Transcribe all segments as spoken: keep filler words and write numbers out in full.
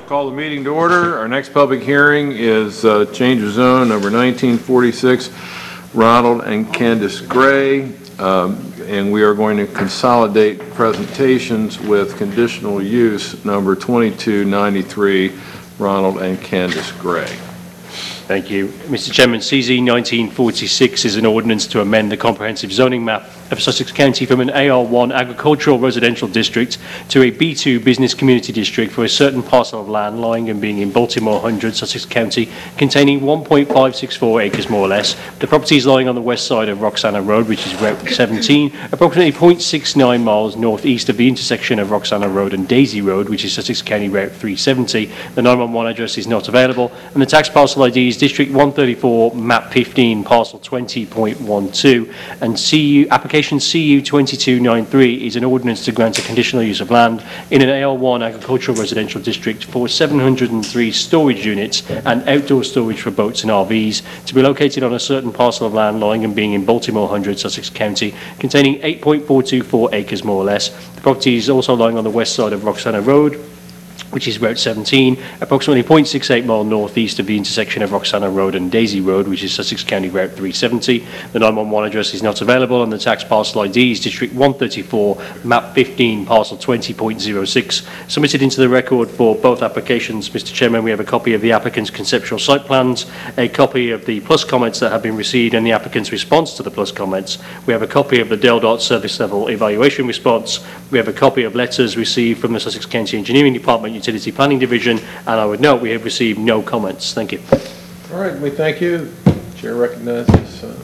Call the meeting to order. Our next public hearing is uh, change of zone number nineteen forty-six, Ronald and Candace Gray, um, and we are going to consolidate presentations with conditional use number twenty-two ninety-three, Ronald and Candace Gray. Thank you. Mister Chairman, C Z nineteen forty-six is an ordinance to amend the comprehensive zoning map of Sussex County from an A R one agricultural residential district to a B two business community district for a certain parcel of land lying and being in Baltimore one hundred, Sussex County, containing one point five six four acres more or less. The property is lying on the west side of Roxana Road, which is Route seventeen, approximately zero point six nine miles northeast of the intersection of Roxana Road and Daisy Road, which is Sussex County Route three seventy. The nine one one address is not available, and the tax parcel I D is District one thirty-four, Map fifteen, Parcel twenty point one two, and C U application C U twenty-two ninety-three is an ordinance to grant a conditional use of land in an A R one agricultural residential district for seven hundred three storage units and outdoor storage for boats and R Vs to be located on a certain parcel of land lying and being in Baltimore one hundred, Sussex County, containing eight point four two four acres more or less. The property is also lying on the west side of Roxana Road, which is Route seventeen, approximately zero point six eight mile northeast of the intersection of Roxana Road and Daisy Road, which is Sussex County Route three seventy. The nine one one address is not available, and the tax parcel I D is District one thirty-four, Map fifteen, Parcel twenty point zero six. Submitted into the record for both applications, Mister Chairman, we have a copy of the applicant's conceptual site plans, a copy of the plus comments that have been received and the applicant's response to the plus comments. We have a copy of the DELDOT service level evaluation response. We have a copy of letters received from the Sussex County Engineering Department Utility Planning Division, and I would note we have received no comments. Thank you. All right, we thank you. Chair recognizes. Uh,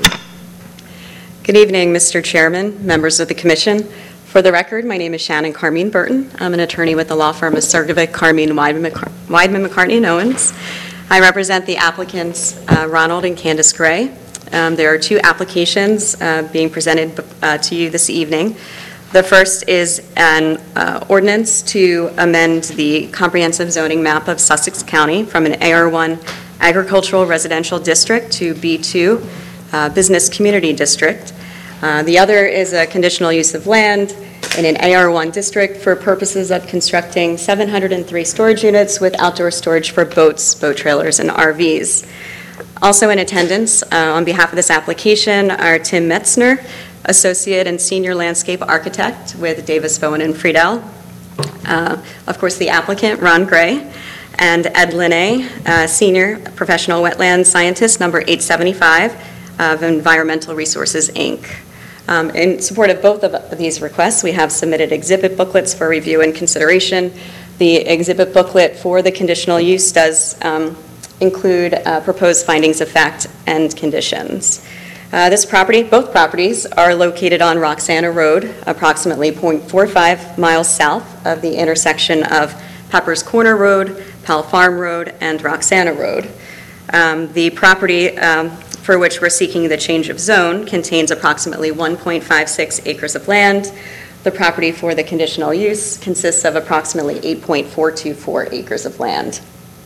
Good evening, Mister Chairman, members of the Commission. For the record, my name is Shannon Carmine Burton. I'm an attorney with the law firm of Sergovic, Carmine, Weidman, Weidman McCartney, and Owens. I represent the applicants uh, Ronald and Candace Gray. Um, there are two applications uh, being presented uh, to you this evening. The first is an uh, ordinance to amend the comprehensive zoning map of Sussex County from an A R one agricultural residential district to B two uh, business community district. Uh, the other is a conditional use of land in an A R one district for purposes of constructing seven hundred three storage units with outdoor storage for boats, boat trailers, and R Vs. Also in attendance uh, on behalf of this application are Tim Metzner, Associate and Senior Landscape Architect with Davis, Bowen, and Friedel. Uh, of course, the applicant, Ron Gray, and Ed Linne, uh, Senior Professional Wetland Scientist, number eight seventy-five of Environmental Resources, Incorporated. Um, in support of both of these requests, we have submitted exhibit booklets for review and consideration. The exhibit booklet for the conditional use does um, include uh, proposed findings of fact and conditions. Uh, this property, both properties, are located on Roxana Road, approximately zero point four five miles south of the intersection of Pepper's Corner Road, Powell Farm Road, and Roxana Road. Um, the property um, for which we're seeking the change of zone contains approximately one point five six acres of land. The property for the conditional use consists of approximately eight point four two four acres of land.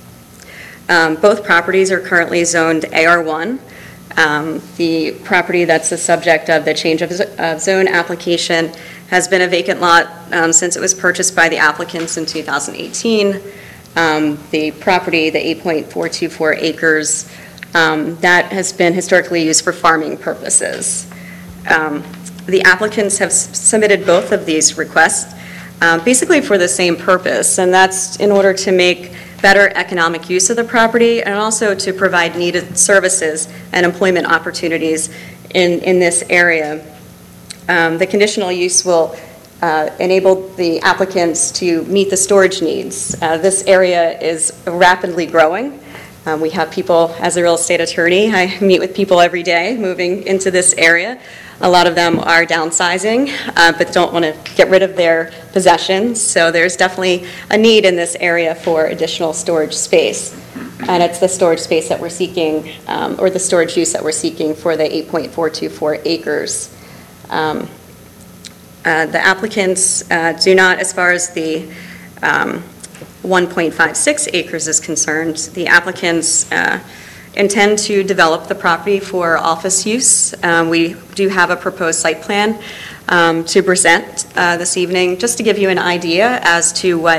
Um, both properties are currently zoned A R one. Um, the property that's the subject of the change of, of zone application has been a vacant lot um, since it was purchased by the applicants in two thousand eighteen. Um, the property, the eight point four two four acres, um, that has been historically used for farming purposes. Um, the applicants have s- submitted both of these requests um, basically for the same purpose, and that's in order to make better economic use of the property and also to provide needed services and employment opportunities in, in this area. Um, the conditional use will uh, enable the applicants to meet the storage needs. Uh, this area is rapidly growing. Um, we have people, as a real estate attorney, I meet with people every day moving into this area. A lot of them are downsizing, uh, but don't want to get rid of their possessions. So there's definitely a need in this area for additional storage space. And it's the storage space that we're seeking, um, or the storage use that we're seeking for the eight point four two four acres. Um, uh, the applicants uh, do not, as far as the um, one point five six acres is concerned, the applicants uh, intend to develop the property for office use. Um, we do have a proposed site plan um, to present uh, this evening, just to give you an idea as to what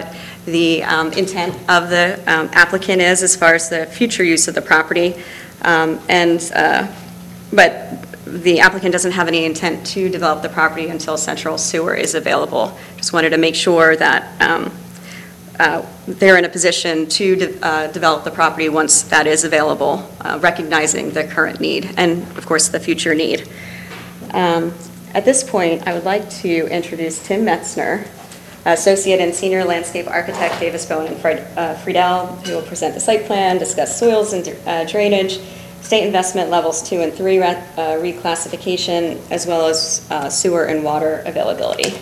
the um, intent of the um, applicant is as far as the future use of the property. Um, And, uh, but the applicant doesn't have any intent to develop the property until central sewer is available. Just wanted to make sure that um, uh, they're in a position to de- uh, develop the property once that is available, uh, recognizing the current need and, of course, the future need. Um, At this point, I would like to introduce Tim Metzner, Associate and Senior Landscape Architect, Davis Bowen and Fred- uh, Friedel, who will present the site plan, discuss soils and uh, drainage, state investment levels two and three re- uh, reclassification, as well as uh, sewer and water availability.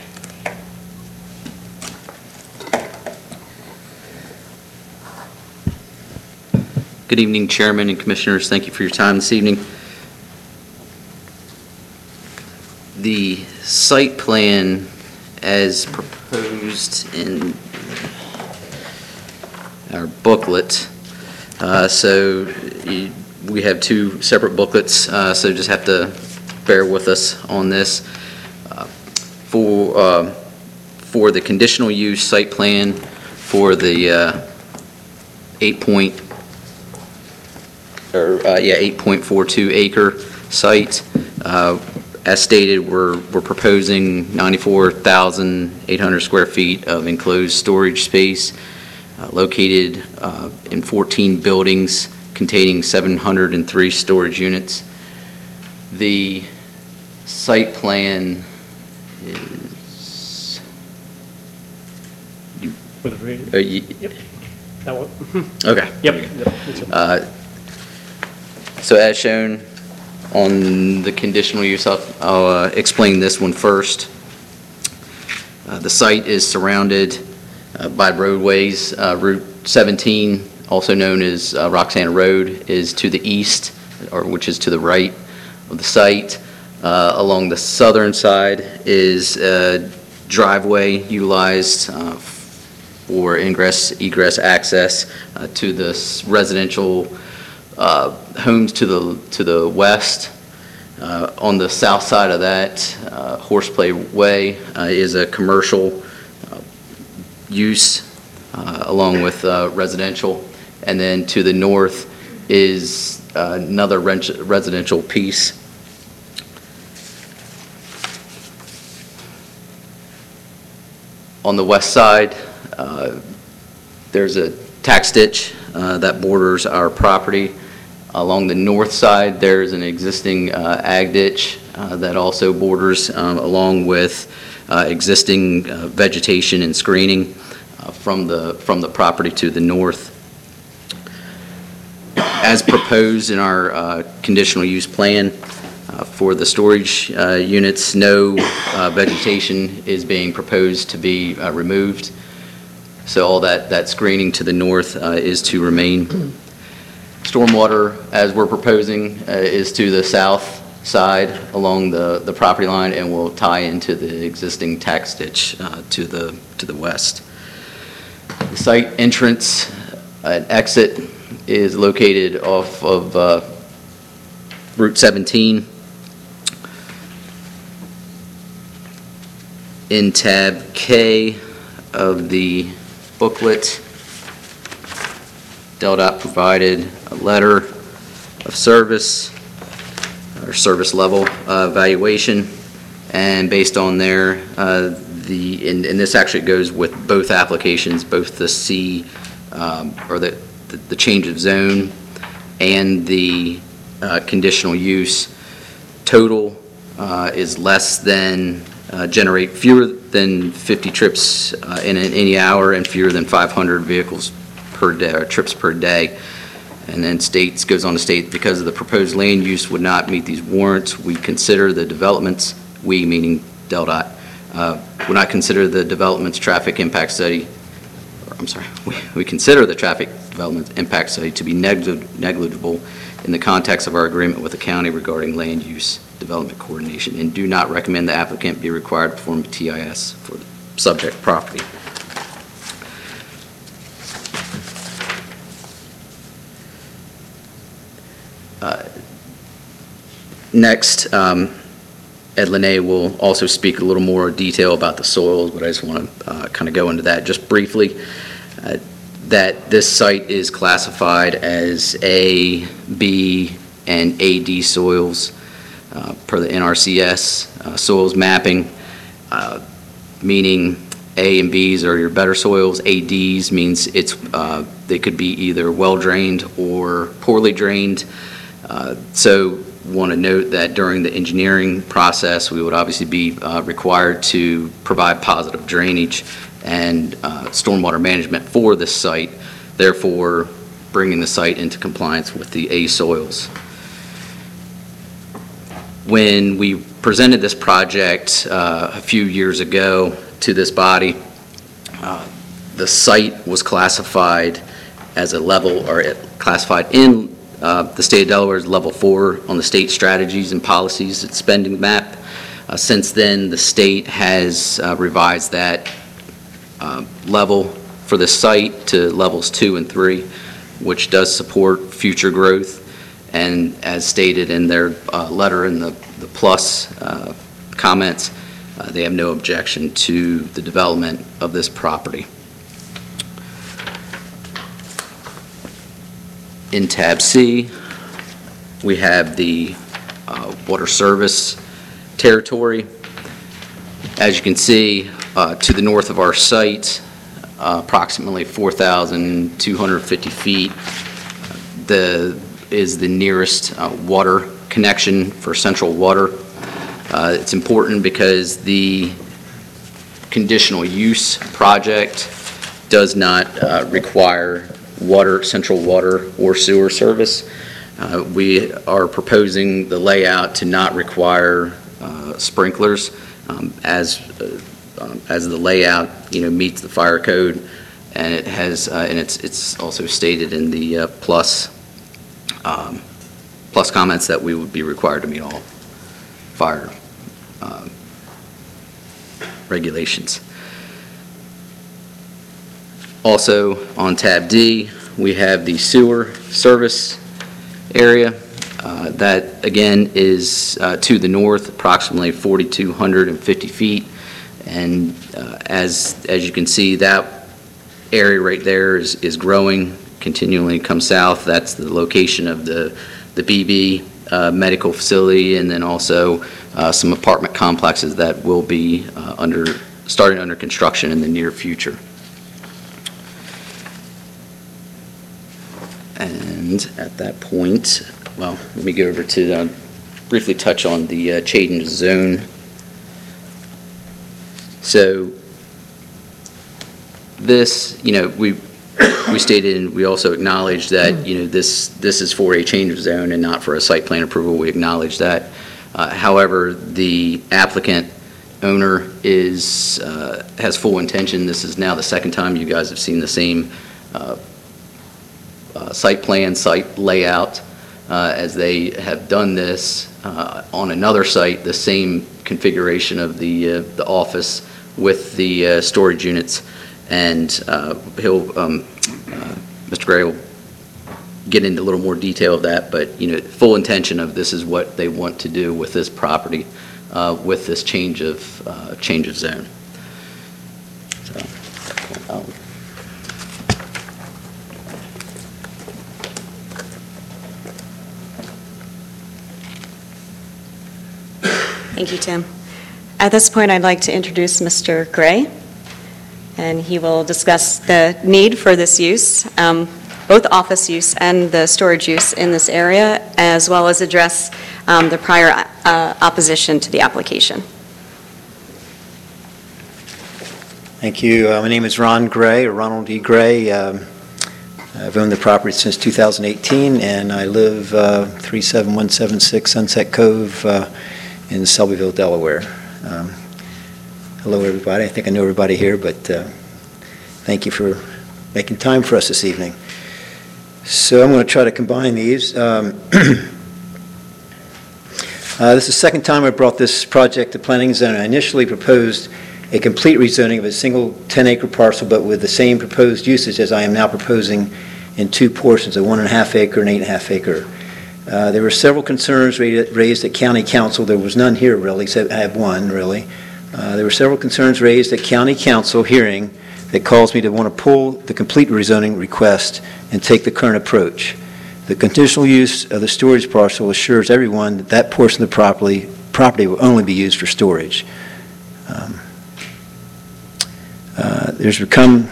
Good evening, Chairman and Commissioners. Thank you for your time this evening. The site plan as proposed in our booklet, uh, so you, we have two separate booklets, uh, so just have to bear with us on this. Uh, for, uh, for the conditional use site plan for the uh, eight point or uh, yeah, eight point four two acre site. Uh, as stated, we're we're proposing ninety-four thousand eight hundred square feet of enclosed storage space, uh, located uh, in fourteen buildings containing seven hundred three storage units. The site plan is. You, uh, you, Yep. That one. okay. Yep. Uh, So as shown on the conditional use, I'll, I'll uh, explain this one first. Uh, The site is surrounded uh, by roadways. Uh, Route seventeen, also known as uh, Roxana Road, is to the east, or which is to the right of the site. Uh, Along the southern side is a driveway utilized uh, for ingress, egress access uh, to the s- residential Uh, homes to the to the west. Uh, on the south side of that, uh, Horseplay Way uh, is a commercial uh, use uh, along with uh, residential, and then to the north is uh, another rent- residential piece. On the west side, uh, there's a tax ditch uh, that borders our property. Along the north side, there's an existing uh, ag ditch uh, that also borders um, along with uh, existing uh, vegetation and screening uh, from the from the property to the north. As proposed in our uh, conditional use plan uh, for the storage uh, units, no uh, vegetation is being proposed to be uh, removed. So all that, that screening to the north uh, is to remain. Stormwater, as we're proposing, uh, is to the south side along the, the property line and will tie into the existing tax ditch uh, to the to the west. The site entrance and exit is located off of uh, Route seventeen. In tab K of the booklet, DelDOT provided a letter of service or service level uh, evaluation, and based on there, uh, the and, and this actually goes with both applications, both the C um, or the, the the change of zone and the uh, conditional use. Total uh, is less than uh, generate fewer than fifty trips uh, in an, any hour and fewer than five hundred vehicles per day, or trips per day. And then states, goes on to state, because of the proposed land use would not meet these warrants, we consider the developments, we meaning DelDOT, uh, would not consider the development's traffic impact study, or, I'm sorry, we, we consider the traffic development impact study to be negli- negligible in the context of our agreement with the county regarding land use development coordination, and do not recommend the applicant be required to perform a T I S for the subject property. Uh, Next, um, Ed Linné will also speak a little more detail about the soils, but I just want to uh, kind of go into that just briefly. Uh, that this site is classified as A, B, and A D soils uh, per the N R C S uh, soils mapping, uh, meaning A and B's are your better soils. A Ds means it's uh, they could be either well-drained or poorly drained. Uh, so want to note that during the engineering process, we would obviously be uh, required to provide positive drainage and uh, stormwater management for this site, therefore bringing the site into compliance with the A soils. When we presented this project uh, a few years ago to this body, uh, the site was classified as a level, or it classified in uh, the state of Delaware as level four on the state strategies and policies and spending map. Uh, since then, the state has uh, revised that uh, level for the site to levels two and three, which does support future growth. And as stated in their uh, letter in the, the plus uh, comments, uh, they have no objection to the development of this property. In tab C, we have the uh, water service territory. As you can see, uh, to the north of our site, uh, approximately four thousand two hundred fifty feet, the is the nearest uh, water connection for Central Water. Uh, it's important because the conditional use project does not uh, require water, central water or sewer service. Uh, we are proposing the layout to not require uh, sprinklers um, as uh, um, as the layout, you know, meets the fire code, and it has uh, and it's it's also stated in the uh, plus um, plus comments that we would be required to meet all fire uh, regulations. Also on tab D, we have the sewer service area. Uh, that again is uh, to the north, approximately four thousand two hundred fifty feet. And uh, as, as you can see, that area right there is, is growing, continually come south. That's the location of the, the B B uh, medical facility, and then also uh, some apartment complexes that will be uh, under, starting under construction in the near future. And at that point, well, let me go over to uh, briefly touch on the uh, change zone. So this, you know, we we stated and we also acknowledged that, you know, this this is for a change of zone and not for a site plan approval. We acknowledge that. Uh, however, the applicant owner is uh, has full intention. This is now the second time you guys have seen the same uh, Uh, site plan, site layout, uh, as they have done this uh, on another site, the same configuration of the uh, the office with the uh, storage units, and uh, he'll um, uh, Mister Gray will get into a little more detail of that, but you know, full intention of this is what they want to do with this property, uh, with this change of uh, change of zone. So, um, Thank you, Tim. At this point, I'd like to introduce Mister Gray, and he will discuss the need for this use, um, both office use and the storage use in this area, as well as address um, the prior uh, opposition to the application. Thank you. Uh, my name is Ron Gray, or Ronald E. Gray. Um, I've owned the property since two thousand eighteen, and I live uh, three seven one seven six Sunset Cove uh, in Selbyville, Delaware. Um, hello, everybody. I think I know everybody here, but uh, thank you for making time for us this evening. So I'm going to try to combine these. Um, uh, this is the second time I brought this project to planning and zoning. I initially proposed a complete rezoning of a single ten acre parcel, but with the same proposed usage as I am now proposing in two portions, a one and a half acre and eight and a half acre. Uh, There were several concerns ra- raised at county council. There was none here really, except I have one really. Uh, There were several concerns raised at county council hearing that caused me to want to pull the complete rezoning request and take the current approach. The conditional use of the storage parcel assures everyone that that portion of the property, property will only be used for storage. Um, uh, There's become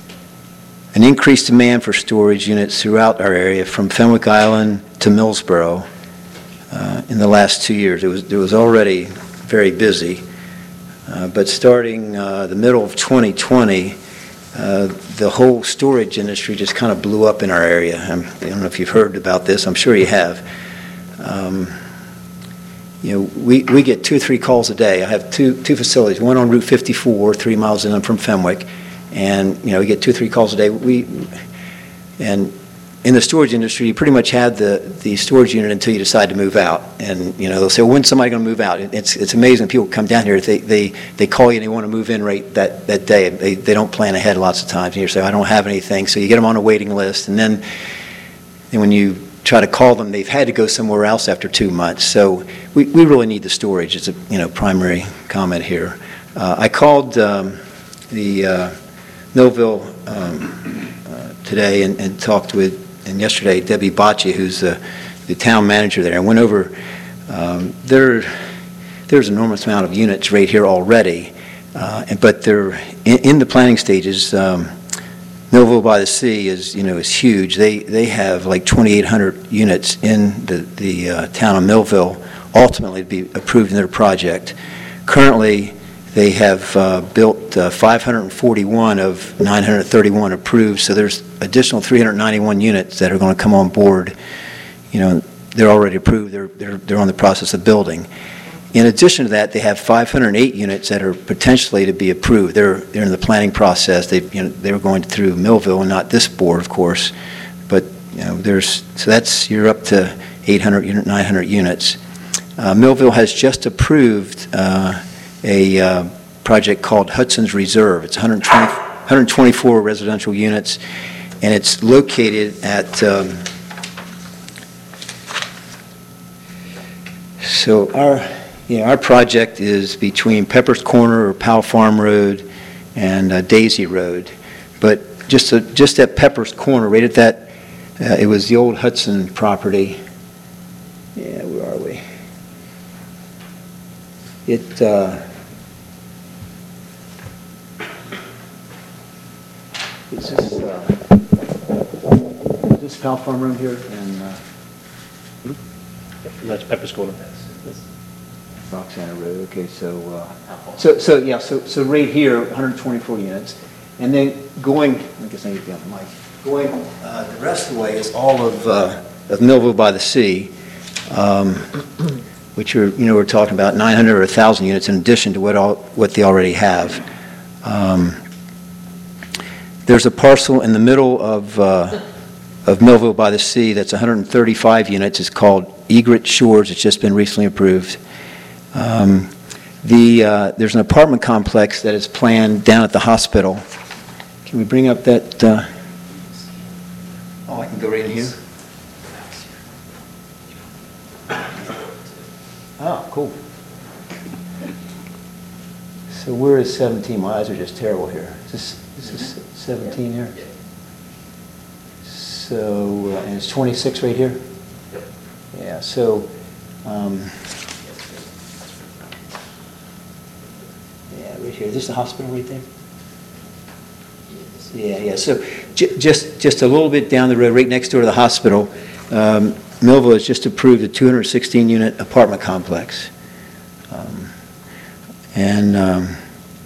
an increased demand for storage units throughout our area, from Fenwick Island to Millsboro, uh, in the last two years. It was, it was already very busy, uh, but starting uh, the middle of twenty twenty, uh, the whole storage industry just kind of blew up in our area. I'm, I don't know if you've heard about this. I'm sure you have. Um, You know, we, we get two or three calls a day. I have two, two facilities, one on Route fifty-four, three miles inland from Fenwick, and, you know, we get two or three calls a day. We, and in the storage industry, you pretty much have the, the storage unit until you decide to move out. And, you know, they'll say, well, when's somebody going to move out? It's, it's amazing. People come down here, they, they, they call you and they want to move in right that, that day. They, they don't plan ahead lots of times. And you say, I don't have anything. So you get them on a waiting list. And then, and when you try to call them, they've had to go somewhere else after two months. So we, we really need the storage. It's a, you know, primary comment here. Uh, I called um, the uh, Millville um, uh, today and, and talked with, and yesterday, Debbie Bocci, who's the, the town manager there, and went over, um, there, there's an enormous amount of units right here already, uh, and, but they're in, in the planning stages. um, Millville by the Sea is, you know, is huge. They they have like twenty-eight hundred units in the the uh, town of Millville, ultimately to be approved in their project. Currently, they have uh, built uh, five hundred forty-one of nine hundred thirty-one approved. So there's additional three hundred ninety-one units that are going to come on board. You know, they're already approved. They're they're they're on the process of building. In addition to that, they have five hundred eight units that are potentially to be approved. They're they're in the planning process. They you know they were going through Millville and not this board, of course. But you know there's so that's you're up to eight hundred, nine hundred units. Uh, Millville has just approved uh, a uh, project called Hudson's Reserve. It's one hundred twenty, one hundred twenty-four residential units, and it's located at. Um, so our. Yeah, our project is between Pepper's Corner or Powell Farm Road and uh, Daisy Road. But just a, just at Pepper's Corner, right at that, uh, it was the old Hudson property. Yeah, where are we? It, uh, it's this, uh, this Powell Farm Road here, and uh, That's Pepper's Corner. Roxana Road, okay, so, uh, so, so, yeah, so, so right here, one hundred twenty-four units, and then going, I guess I need to be on the mic, going, uh, the rest of the way is all of, uh, of Millville by the Sea, um, which are, you know, we're talking about nine hundred or one thousand units in addition to what all, what they already have. Um, there's a parcel in the middle of, uh, of Millville by the Sea that's one hundred thirty-five units. It's called Egret Shores. It's just been recently approved. Um, the, uh, there's an apartment complex that is planned down at the hospital. Can we bring up that? Uh, oh, I can go right in here. Oh, cool. So where is seventeen? My eyes are just terrible here. Is this, is this seventeen here? So, uh, and it's twenty-six right here? Yeah, so, um, right here. Is this the hospital right there? Yeah, yeah. So j just just a little bit down the road, right next door to the hospital, um, Millville has just approved a two hundred sixteen unit apartment complex. Um, and um,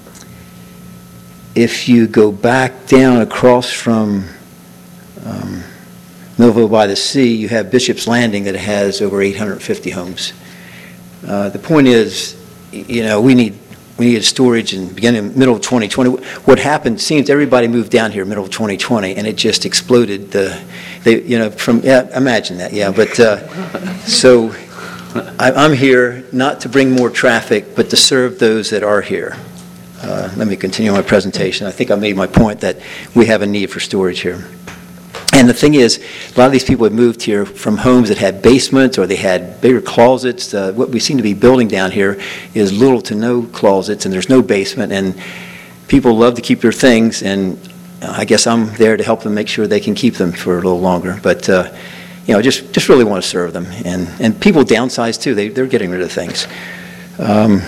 if you go back down across from um, Millville by the Sea, you have Bishop's Landing that has over eight hundred fifty homes. Uh, the point is, you know, we need We needed storage in beginning, middle of twenty twenty. What happened, seems everybody moved down here middle of twenty twenty, and it just exploded. The, they, you know, from, yeah, imagine that, yeah. But, uh, so, I, I'm here not to bring more traffic, but to serve those that are here. Uh, let me continue my presentation. I think I made my point that we have a need for storage here. And the thing is, a lot of these people have moved here from homes that had basements or they had bigger closets. Uh, what we seem to be building down here is little to no closets, and there's no basement, and people love to keep their things, and I guess I'm there to help them make sure they can keep them for a little longer. But, uh, you know, just, just really want to serve them. And, and people downsize, too. They, they're getting rid of things. Um,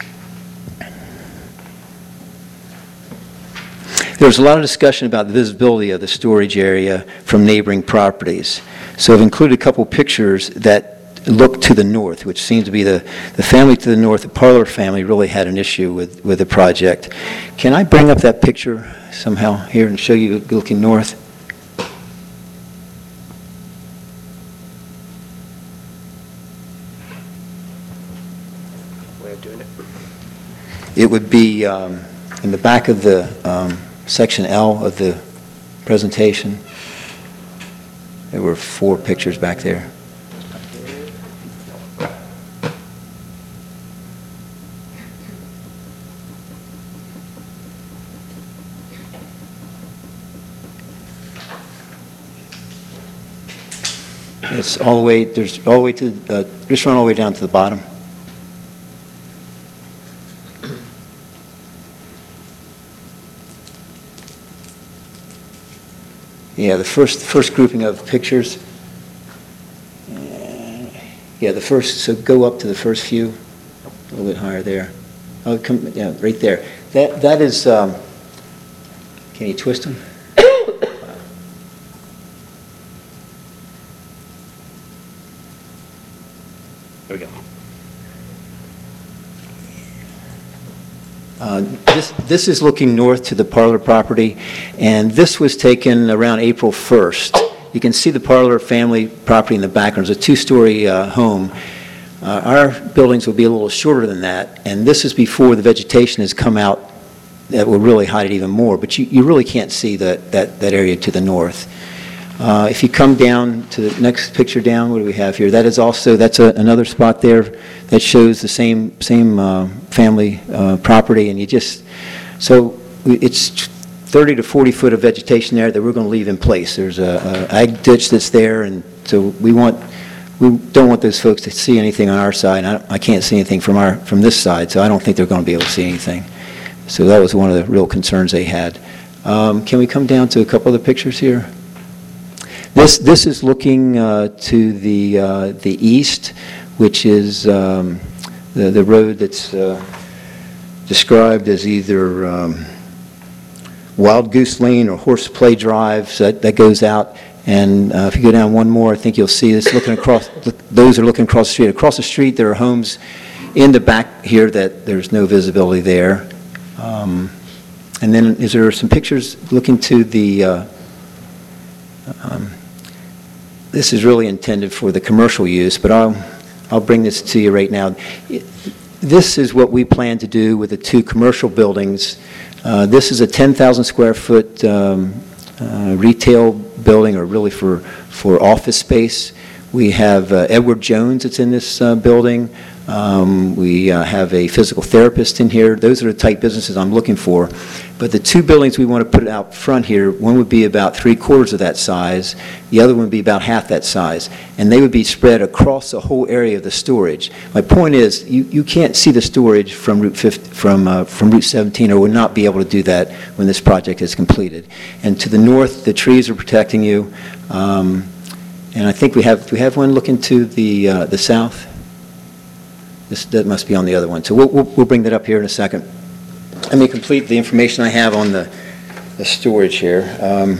There was a lot of discussion about the visibility of the storage area from neighboring properties. So I've included a couple pictures that look to the north, which seems to be the, the family to the north, the Parlor family, really had an issue with, with the project. Can I bring up that picture somehow here and show you looking north? Way of doing it. It would be um, in the back of the um, Section L of the presentation. There were four pictures back there. It's all the way, there's all the way to, uh, just run all the way down to the bottom. Yeah, the first first grouping of pictures. Yeah, the first, so go up to the first few, a little bit higher there. Oh, come, yeah, right there. That that is, um, can you twist them? There we go. Uh, This this is looking north to the Parlor property, and this was taken around April first. You can see the Parlor family property in the background. It's a two-story uh, home. Uh, Our buildings will be a little shorter than that, and this is before the vegetation has come out that will really hide it even more, but you, you really can't see that, that, that area to the north. Uh, If you come down to the next picture down, what do we have here? That is also, that's a, another spot there that shows the same, same uh, family uh, property, and you just, so we- it's thirty to forty foot of vegetation there that we're going to leave in place. There's a, a ag ditch that's there, and so we want, we don't want those folks to see anything on our side. I, I can't see anything from our, from this side, so I don't think they're going to be able to see anything. So that was one of the real concerns they had. Um, Can we come down to a couple of the pictures here? This, this is looking uh, to the, uh, the east, which is um, the, the road that's uh, described as either um, Wild Goose Lane or Horseplay Drive. So that, that goes out. And uh, if you go down one more, I think you'll see this looking across, look, those are looking across the street. Across the street, there are homes in the back here that there's no visibility there. Um, and then is there some pictures looking to the, uh, um, this is really intended for the commercial use, but I'll, I'll bring this to you right now. It, this is what we plan to do with the two commercial buildings. Uh, this is a ten thousand square foot um, uh, retail building, or really for, for office space. We have uh, Edward Jones that's in this uh, building. Um, we uh, have a physical therapist in here. Those are the type businesses I'm looking for. But the two buildings we want to put out front here, one would be about three quarters of that size, the other one would be about half that size, and they would be spread across the whole area of the storage. My point is, you, you can't see the storage from Route fifty, from uh, from Route seventeen, or would not be able to do that when this project is completed. And to the north, the trees are protecting you, um, and I think we have do we have one looking to the uh, the south. This, that must be on the other one. So we'll, we'll, we'll bring that up here in a second. Let me complete the information I have on the, the storage here. Um,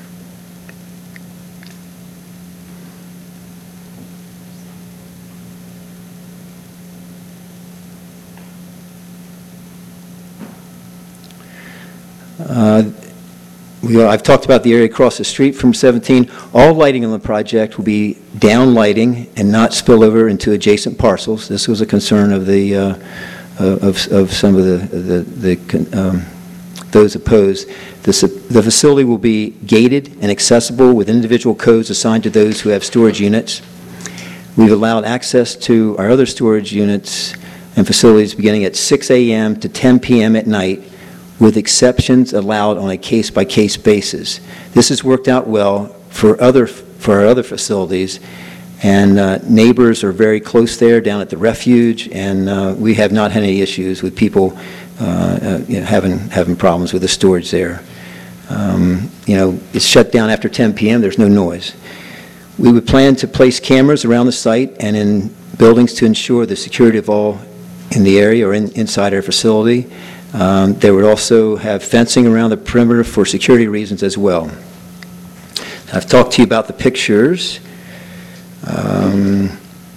uh, we, I've talked about the area across the street from seventeen. All lighting on the project will be down lighting and not spill over into adjacent parcels. This was a concern of the uh, of, of some of the, the, the um, those opposed. This, the facility will be gated and accessible with individual codes assigned to those who have storage units. We've allowed access to our other storage units and facilities beginning at six a m to ten p m at night, with exceptions allowed on a case-by-case basis. This has worked out well for other for our other facilities. And uh, neighbors are very close there down at the refuge, and uh, we have not had any issues with people uh, uh, you know, having having problems with the storage there. Um, you know, it's shut down after ten p m There's no noise. We would plan to place cameras around the site and in buildings to ensure the security of all in the area or in, inside our facility. Um, they would also have fencing around the perimeter for security reasons as well. I've talked to you about the pictures. Um,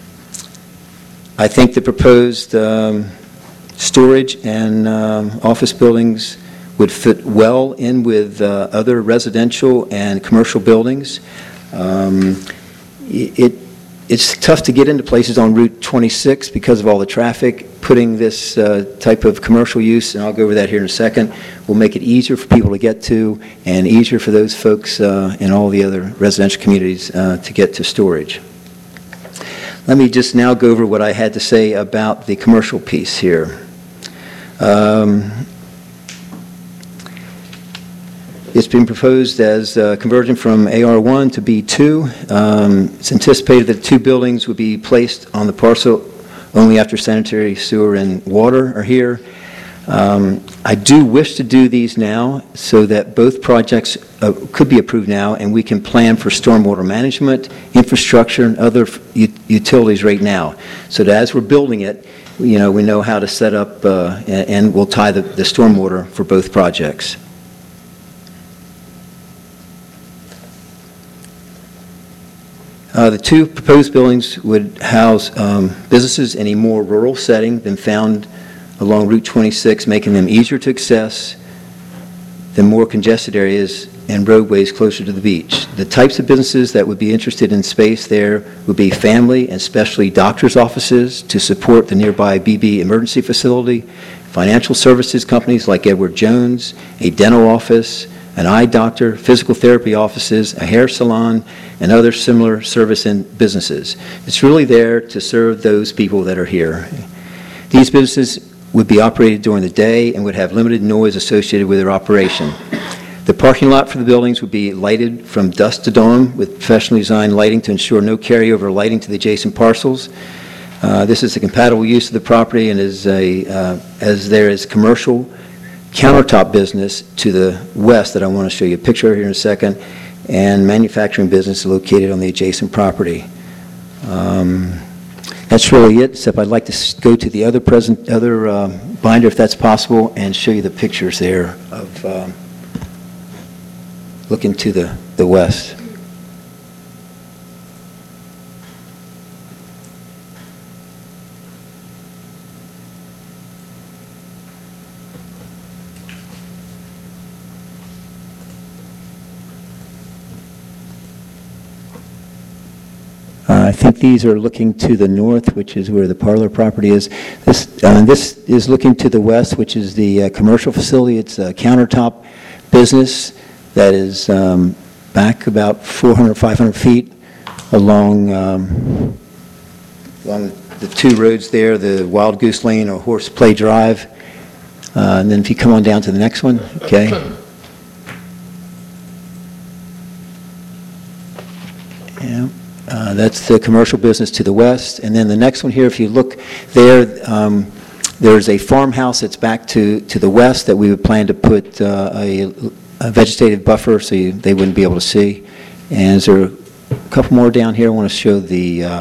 I think the proposed um, storage and um, office buildings would fit well in with uh, other residential and commercial buildings. Um, it, it's tough to get into places on Route twenty-six because of all the traffic. Putting this uh, type of commercial use, and I'll go over that here in a second, will make it easier for people to get to and easier for those folks uh, in all the other residential communities uh, to get to storage. Let me just now go over what I had to say about the commercial piece here. Um, It's been proposed as uh, conversion from A R one to B two. Um, it's anticipated that two buildings would be placed on the parcel only after sanitary, sewer, and water are here. Um, I do wish to do these now so that both projects uh, could be approved now, and we can plan for stormwater management, infrastructure, and other u- utilities right now. So that as we're building it, you know, we know how to set up uh, and, and we'll tie the, the stormwater for both projects. Uh, the two proposed buildings would house um, businesses in a more rural setting than found along Route twenty-six, making them easier to access than more congested areas and roadways closer to the beach. The types of businesses that would be interested in space there would be family and especially doctors' offices to support the nearby B B emergency facility, financial services companies like Edward Jones, a dental office, an eye doctor, physical therapy offices, a hair salon, and other similar service and businesses. It's really there to serve those people that are here. These businesses would be operated during the day and would have limited noise associated with their operation. The parking lot for the buildings would be lighted from dusk to dawn with professionally designed lighting to ensure no carryover lighting to the adjacent parcels. Uh, this is a compatible use of the property and is a, uh, as there is commercial countertop business to the west that I want to show you a picture of here in a second, and manufacturing business located on the adjacent property. Um, that's really it, except I'd like to go to the other present other uh, binder if that's possible and show you the pictures there of um, looking to the, the west. Uh, I think these are looking to the north, which is where the parlor property is. This, uh, this is looking to the west, which is the uh, commercial facility. It's a countertop business that is um, back about four hundred, five hundred feet along, um, along the two roads there, the Wild Goose Lane or Horseplay Drive. Uh, and then if you come on down to the next one, okay. Yeah. Uh, that's the commercial business to the west. And then the next one here, if you look there, um, there's a farmhouse that's back to, to the west that we would plan to put uh, a, a vegetative buffer so you, they wouldn't be able to see. And is there a couple more down here? I want to show the, uh,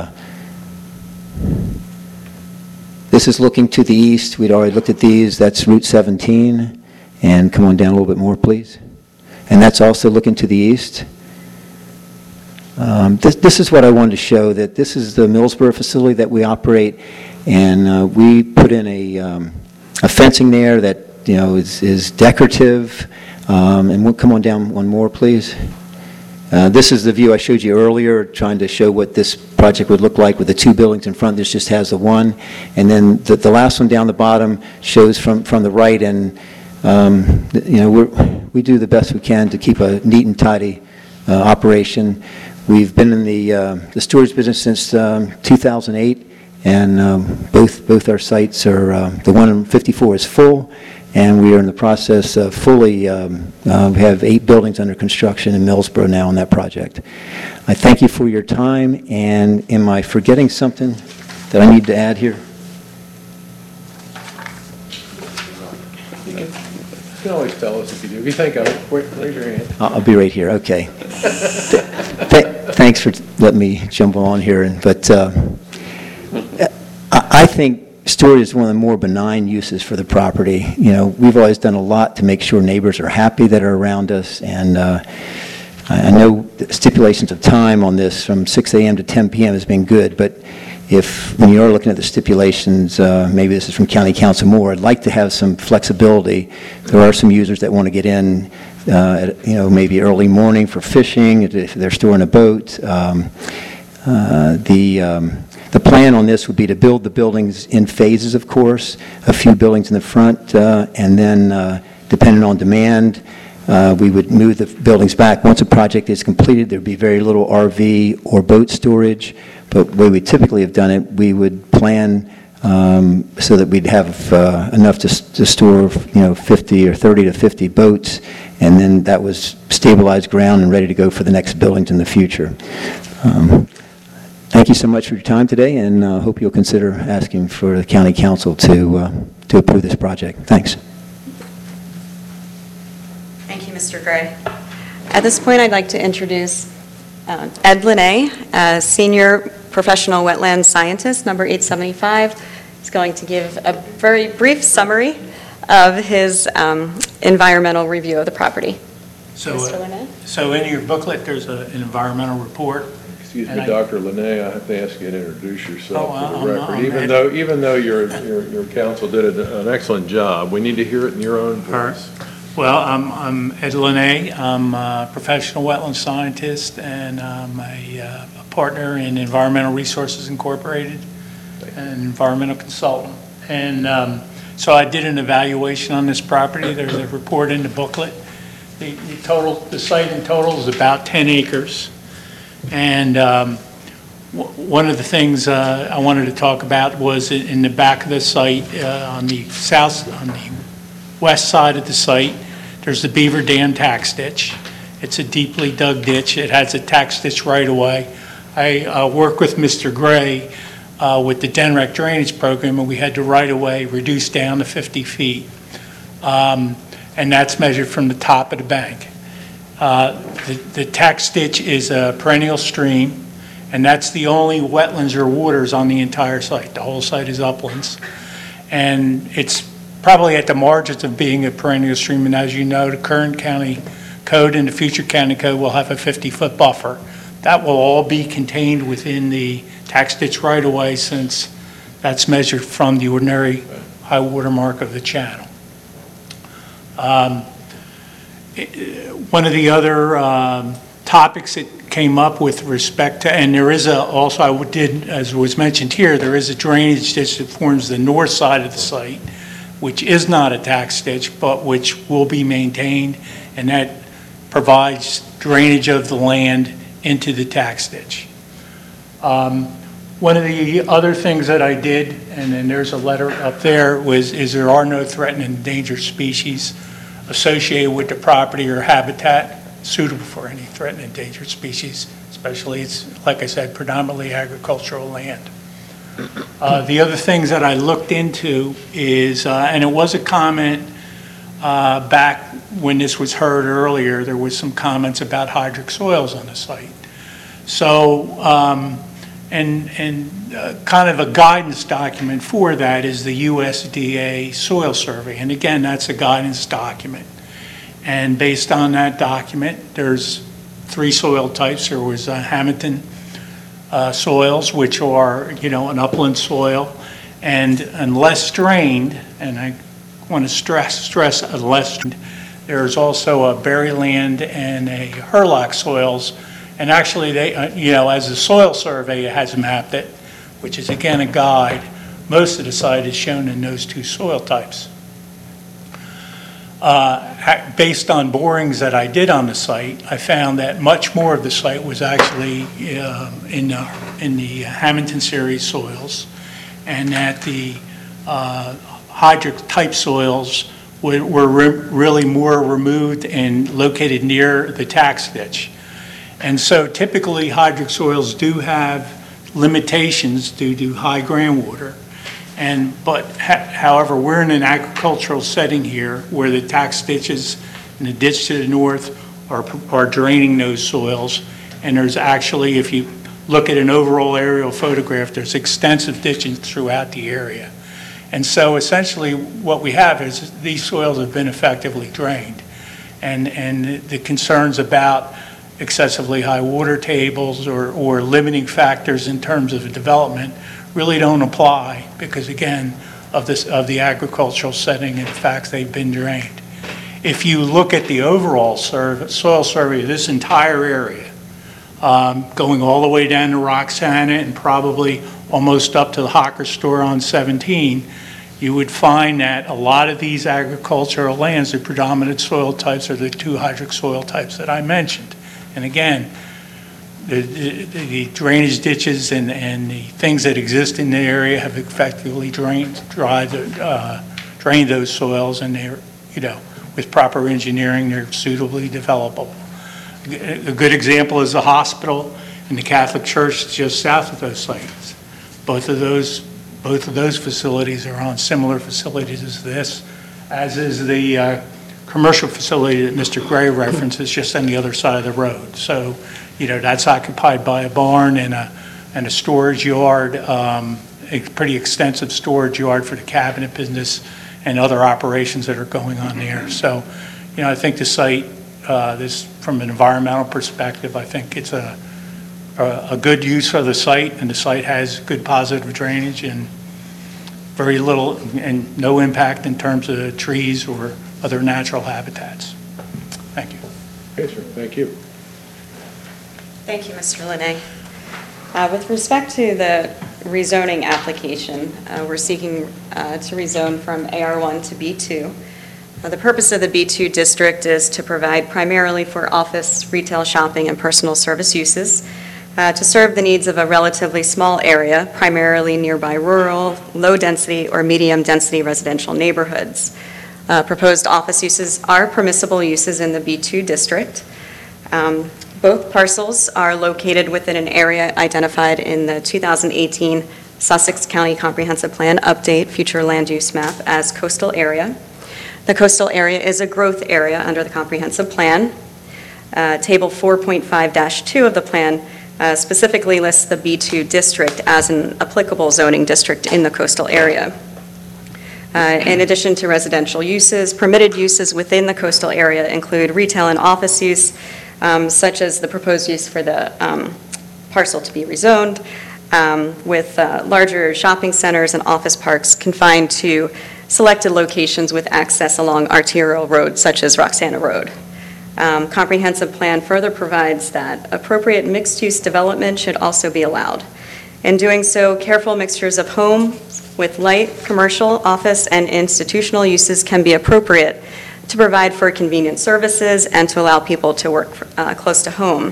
this is looking to the east. We'd already looked at these. That's Route seventeen. And come on down a little bit more, please. And that's also looking to the east. Um, this, this is what I wanted to show, that this is the Millsboro facility that we operate, and uh, we put in a, um, a fencing there that, you know, is, is decorative. Um, and we'll come on down one more, please. Uh, this is the view I showed you earlier, trying to show what this project would look like with the two buildings in front. This just has the one. And then the, the last one down the bottom shows from, from the right, and, um, you know, we're, we do the best we can to keep a neat and tidy uh, operation. We've been in the, uh, the storage business since um, two thousand eight, and um, both, both our sites are, uh, the one in fifty-four is full, and we are in the process of fully, um, uh, we have eight buildings under construction in Millsboro now on that project. I thank you for your time, and am I forgetting something that I need to add here? You can always tell us if you do. If you think of it, quick, raise your hand. I'll I'll be right here, okay. Th- Thanks for letting me jump on here, and- but uh, I I think storage is one of the more benign uses for the property. You know, we've always done a lot to make sure neighbors are happy that are around us, and uh, I I know the stipulations of time on this from six a m to ten p m has been good, but if, when you are looking at the stipulations, uh, maybe this is from County Council more, I'd like to have some flexibility. There are some users that want to get in, uh, at, you know, maybe early morning for fishing, if they're storing a boat. Um, uh, the, um, the plan on this would be to build the buildings in phases, of course, a few buildings in the front, uh, and then, uh, depending on demand, Uh, we would move the buildings back. Once a project is completed, there'd be very little R V or boat storage, but the way we typically have done it, we would plan um, so that we'd have uh, enough to, to store, you know, fifty or thirty to fifty boats, and then that was stabilized ground and ready to go for the next buildings in the future. Um, Thank you so much for your time today, and I uh, hope you'll consider asking for the County Council to, uh, to approve this project. Thanks. Thank you, Mister Gray. At this point, I'd like to introduce uh, Ed Linné, a Senior Professional Wetland Scientist, number eight seventy-five. He's going to give a very brief summary of his um, environmental review of the property. So, Mister uh, Linné? so in your booklet, there's a, an environmental report. Excuse And me, I- Doctor Linné, I have to ask you to introduce yourself Oh, for I'm the not- record. I'm Even Ed. though, even though your, your, your counsel did an excellent job, we need to hear it in your own All right. voice. Well, I'm, I'm Ed Linné. I'm a professional wetland scientist, and I'm a, uh, a partner in Environmental Resources Incorporated, an environmental consultant. And um, so I did an evaluation on this property. There's a report in the booklet. The, the total, the site in total is about ten acres. And um, w- one of the things uh, I wanted to talk about was in, in the back of the site, uh, on the south, on the west side of the site, there's the Beaver Dam tax ditch. It's a deeply dug ditch. It has a tax ditch right away. I uh, work with Mister Gray uh, with the D N R E C drainage program, and we had the right of way reduced down to fifty feet. Um, and that's measured from the top of the bank. Uh, the, the tax ditch is a perennial stream, and that's the only wetlands or waters on the entire site. The whole site is uplands. And it's probably at the margins of being a perennial stream, and as you know, the current county code and the future county code will have a fifty-foot buffer. That will all be contained within the tax ditch right-of-way, since that's measured from the ordinary high water mark of the channel. Um, it, one of the other um, topics that came up with respect to, and there is a, also I did, as was mentioned here, there is a drainage ditch that forms the north side of the site, which is not a tax ditch, but which will be maintained, and that provides drainage of the land into the tax ditch. Um, one of the other things that I did, and then there's a letter up there, was is there are no threatened and endangered species associated with the property or habitat suitable for any threatened and endangered species, especially it's, like I said, predominantly agricultural land. Uh, the other things that I looked into is, uh, and it was a comment uh, back when this was heard earlier, there was some comments about hydric soils on the site. So, um, and, and uh, kind of a guidance document for that is the U S D A soil survey. And again, that's a guidance document. And based on that document, there's three soil types. There was uh, Hamilton Uh, soils, which are, you know, an upland soil, and unless drained, and I want to stress, stress unless drained, there's also a berryland and a Herlock soils, and actually they, uh, you know, as the soil survey has mapped it, which is again a guide, most of the site is shown in those two soil types. Uh, based on borings that I did on the site, I found that much more of the site was actually uh, in, the, in the Hamilton series soils, and that the uh, hydric type soils were were re really more removed and located near the tax ditch. And so typically hydric soils do have limitations due to high groundwater. And, but ha however, we're in an agricultural setting here where the tax ditches and the ditch to the north are, are draining those soils. And there's actually, if you look at an overall aerial photograph, there's extensive ditching throughout the area. And so essentially what we have is these soils have been effectively drained. And, and the concerns about excessively high water tables or, or limiting factors in terms of development really don't apply because, again, of, this, of the agricultural setting and the fact they've been drained. If you look at the overall survey, soil survey of this entire area, um, going all the way down to Roxana and probably almost up to the Hocker store on seventeen, you would find that a lot of these agricultural lands, the predominant soil types are the two hydric soil types that I mentioned. And again, the, the, the drainage ditches and, and the things that exist in the area have effectively drained, dried, uh, drained those soils, and they're, you know, with proper engineering, they're suitably developable. A good example is the hospital and the Catholic Church just south of those sites. Both of those, both of those facilities are on similar facilities as this, as is the uh, commercial facility that Mister Gray references just on the other side of the road. So, you know, that's occupied by a barn and a, and a storage yard, um, a pretty extensive storage yard for the cabinet business and other operations that are going on there. So, you know, I think the site, uh, this, from an environmental perspective, I think it's a, a, a good use of the site, and the site has good positive drainage and very little and no impact in terms of trees or other natural habitats. Thank you. Okay, sir. Thank you. Thank you, Mister Linne. Uh, with respect to the rezoning application, uh, we're seeking uh, to rezone from A R one to B two. Uh, the purpose of the B two district is to provide primarily for office, retail, shopping, and personal service uses uh, to serve the needs of a relatively small area, primarily nearby rural, low-density, or medium-density residential neighborhoods. Uh, proposed office uses are permissible uses in the B two district. Um, both parcels are located within an area identified in the two thousand eighteen Sussex County Comprehensive Plan Update Future Land Use Map as coastal area. The coastal area is a growth area under the comprehensive plan. Uh, table four point five dash two of the plan uh, specifically lists the B two district as an applicable zoning district in the coastal area. Uh, in addition to residential uses, permitted uses within the coastal area include retail and office use, um, such as the proposed use for the um, parcel to be rezoned, um, with uh, larger shopping centers and office parks confined to selected locations with access along arterial roads such as Roxana Road. Um, comprehensive plan further provides that appropriate mixed-use development should also be allowed. In doing so, careful mixtures of home with light, commercial, office, and institutional uses can be appropriate to provide for convenient services and to allow people to work uh, close to home.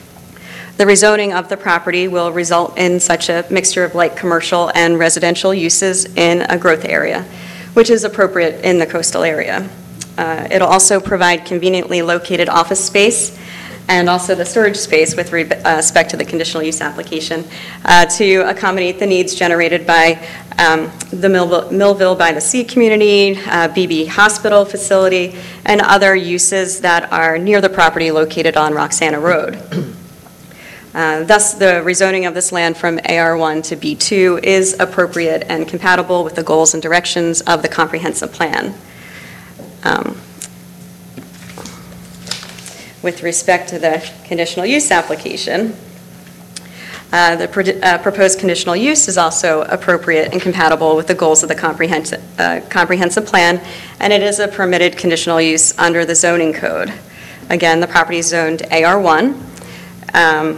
The rezoning of the property will result in such a mixture of light commercial and residential uses in a growth area, which is appropriate in the coastal area. Uh, it'll also provide conveniently located office space and also the storage space with respect to the conditional use application uh, to accommodate the needs generated by um, the Millville, Millville by the Sea community, uh, B B Hospital facility, and other uses that are near the property located on Roxana Road. Uh, thus, the rezoning of this land from A R one to B two is appropriate and compatible with the goals and directions of the comprehensive plan. Um, With respect to the conditional use application, uh, the pro uh, proposed conditional use is also appropriate and compatible with the goals of the comprehensive, uh, comprehensive plan, and it is a permitted conditional use under the zoning code. Again, the property is zoned A R one. Um,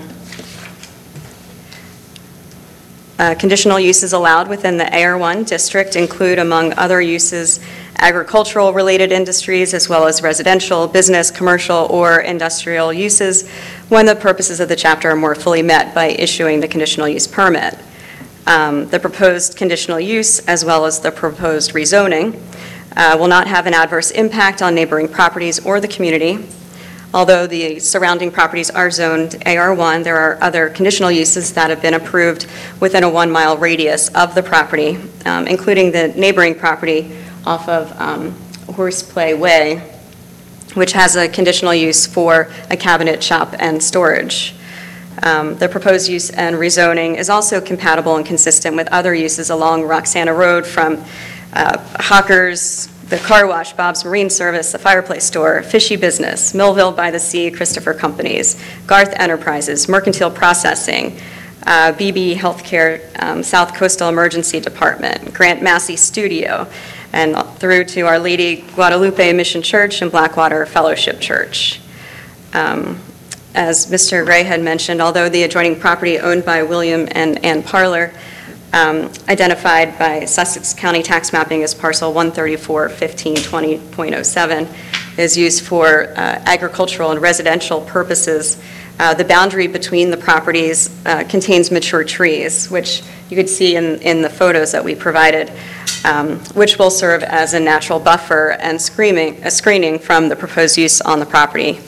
uh, conditional uses allowed within the A R one district include, among other uses, agricultural related industries as well as residential, business, commercial, or industrial uses when the purposes of the chapter are more fully met by issuing the conditional use permit. Um, the proposed conditional use as well as the proposed rezoning uh, will not have an adverse impact on neighboring properties or the community. Although the surrounding properties are zoned A R one, there are other conditional uses that have been approved within a one-mile radius of the property, um, including the neighboring property off of um, Horseplay Way, which has a conditional use for a cabinet shop and storage. Um, The proposed use and rezoning is also compatible and consistent with other uses along Roxana Road, from uh, Hawkers, the car wash, Bob's Marine Service, the fireplace store, Fishy Business, Millville by the Sea, Christopher Companies, Garth Enterprises, Mercantile Processing, uh, B B Healthcare, um, South Coastal Emergency Department, Grant Massey Studio, and through to Our Lady Guadalupe Mission Church and Blackwater Fellowship Church. Um, As Mister Gray had mentioned, although the adjoining property owned by William and Ann Parler, um, identified by Sussex County tax mapping as parcel one thirty-four fifteen twenty point oh seven, is used for uh, agricultural and residential purposes, uh, the boundary between the properties uh, contains mature trees, which you could see in, in the photos that we provided, um, which will serve as a natural buffer and screening, a screening from the proposed use on the property.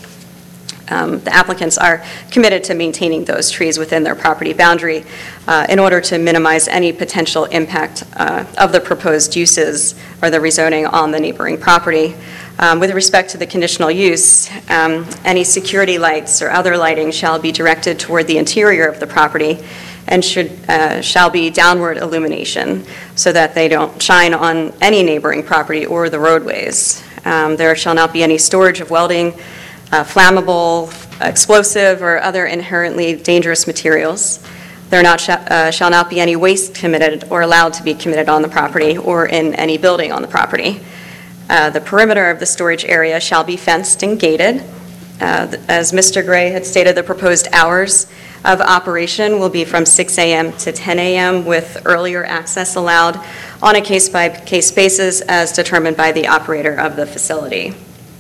Um, The applicants are committed to maintaining those trees within their property boundary uh, in order to minimize any potential impact uh, of the proposed uses or the rezoning on the neighboring property. Um, With respect to the conditional use, um, any security lights or other lighting shall be directed toward the interior of the property and should, uh, shall be downward illumination so that they don't shine on any neighboring property or the roadways. Um, There shall not be any storage of welding, Uh, flammable, explosive, or other inherently dangerous materials. There not sh- uh, shall not be any waste committed or allowed to be committed on the property or in any building on the property. Uh, The perimeter of the storage area shall be fenced and gated. Uh, th- As Mister Gray had stated, the proposed hours of operation will be from six a.m. to ten a.m. with earlier access allowed on a case-by-case basis as determined by the operator of the facility.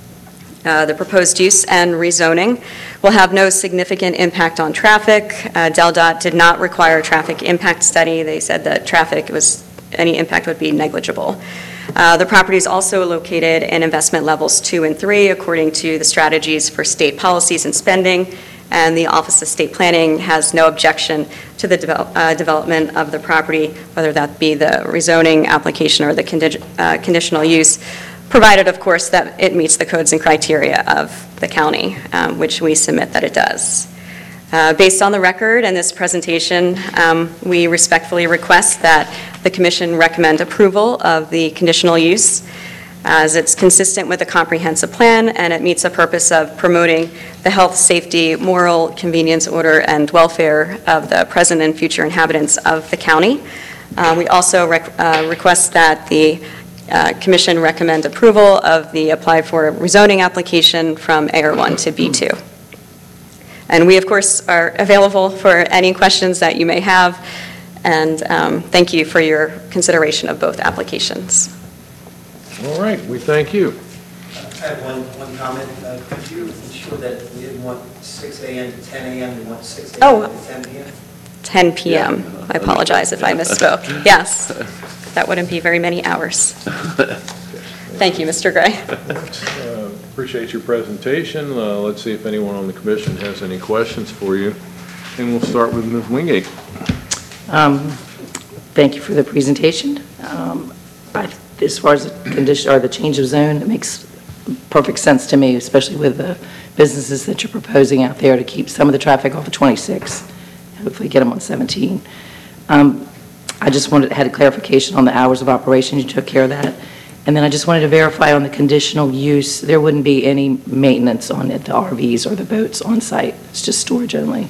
Uh, The proposed use and rezoning will have no significant impact on traffic. Uh, DelDOT did not require a traffic impact study. They said that traffic was, any impact would be negligible. Uh, The property is also located in investment levels two and three according to the strategies for state policies and spending, and the Office of State Planning has no objection to the develop, uh, development of the property, whether that be the rezoning application or the condi- uh, conditional use, provided, of course, that it meets the codes and criteria of the county, um, which we submit that it does. Uh, Based on the record and this presentation, um, we respectfully request that the Commission recommend approval of the conditional use, as it's consistent with the comprehensive plan and it meets the purpose of promoting the health, safety, moral, convenience, order, and welfare of the present and future inhabitants of the county. Uh, We also rec- uh, request that the Uh, Commission recommend approval of the applied for rezoning application from A R one to B two. And we, of course, are available for any questions that you may have, and um, thank you for your consideration of both applications. All right, we thank you. I have one, one comment. Uh, Could you ensure that we didn't want six a.m. to ten a.m., we want six a.m. Oh. to ten p.m.? ten p.m. I apologize if I misspoke. Yes, that wouldn't be very many hours. Thank you, Mister Gray. Uh, Appreciate your presentation. Uh, Let's see if anyone on the commission has any questions for you. And we'll start with Miz Wingate. Um, Thank you for the presentation. Um, I- As far as the condition, or the change of zone, it makes perfect sense to me, especially with the businesses that you're proposing out there to keep some of the traffic off of twenty-six, hopefully get them on seventeen. Um, I just wanted, had a clarification on the hours of operation. You took care of that. And then I just wanted to verify on the conditional use, there wouldn't be any maintenance on it, the R Vs or the boats on site. It's just storage only.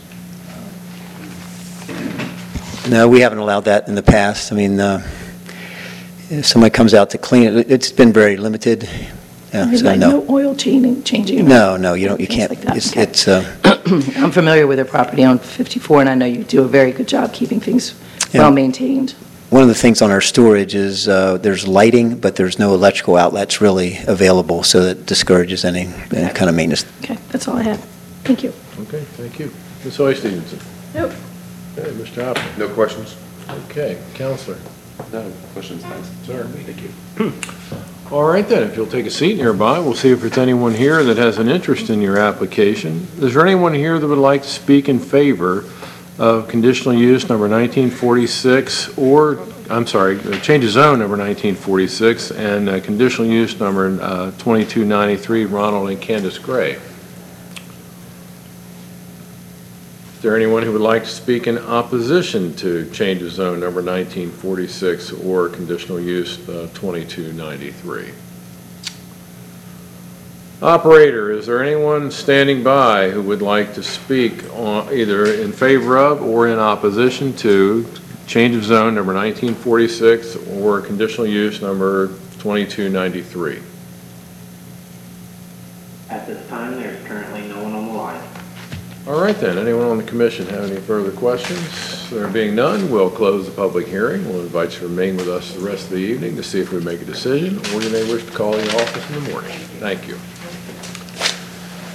No, we haven't allowed that in the past. I mean, uh, if somebody comes out to clean it, it's been very limited. Yeah, so Like no. no oil changing, changing? No, no, you don't, you Things can't. like that, It's, okay. it's, uh, I'm familiar with the property on fifty-four, and I know you do a very good job keeping things Yeah. well-maintained. one of the things on our storage is uh, there's lighting, but there's no electrical outlets really available, so that discourages any, any kind of maintenance. Okay, that's all I had. Thank you. Okay, thank you. Miz Hoy Stevenson. Nope. Okay, Mister Hopper. No questions? Okay, Counselor. No questions, thanks. Sir, thank you. All right then, if you'll take a seat nearby, we'll see if there's anyone here that has an interest in your application. Is there anyone here that would like to speak in favor of conditional use number nineteen forty-six, or, I'm sorry, uh, change of zone number nineteen forty-six, and uh, conditional use number uh, twenty-two ninety-three, Ronald and Candace Gray? Is there anyone who would like to speak in opposition to change of zone number nineteen forty-six or conditional use uh, twenty-two ninety-three? Operator, is there anyone standing by who would like to speak on either in favor of or in opposition to change of zone number nineteen forty-six or conditional use number twenty-two ninety-three? At this time, there's currently no one on the line. All right then, anyone on the commission have any further questions? There being none, we'll close the public hearing. We'll invite you to remain with us the rest of the evening to see if we make a decision, or you may wish to call the office in the morning. Thank you.